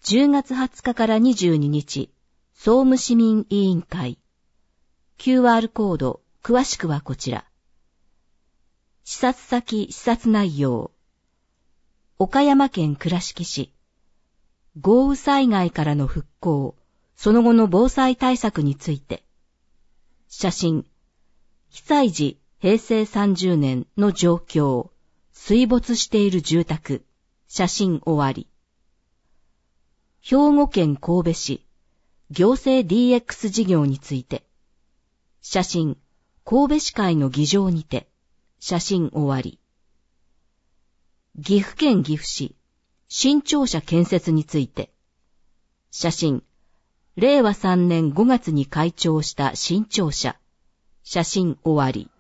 10月20日から22日、総務市民委員会。QR コード、詳しくはこちら。視察先、視察内容。岡山県倉敷市。豪雨災害からの復興、その後の防災対策について。写真。被災時、平成30年の状況。水没している住宅。写真終わり。兵庫県神戸市。行政 DX 事業について。写真。神戸市会の議場にて。写真終わり。岐阜県岐阜市。新庁舎建設について。写真。令和3年5月に開庁した新庁舎。写真終わり。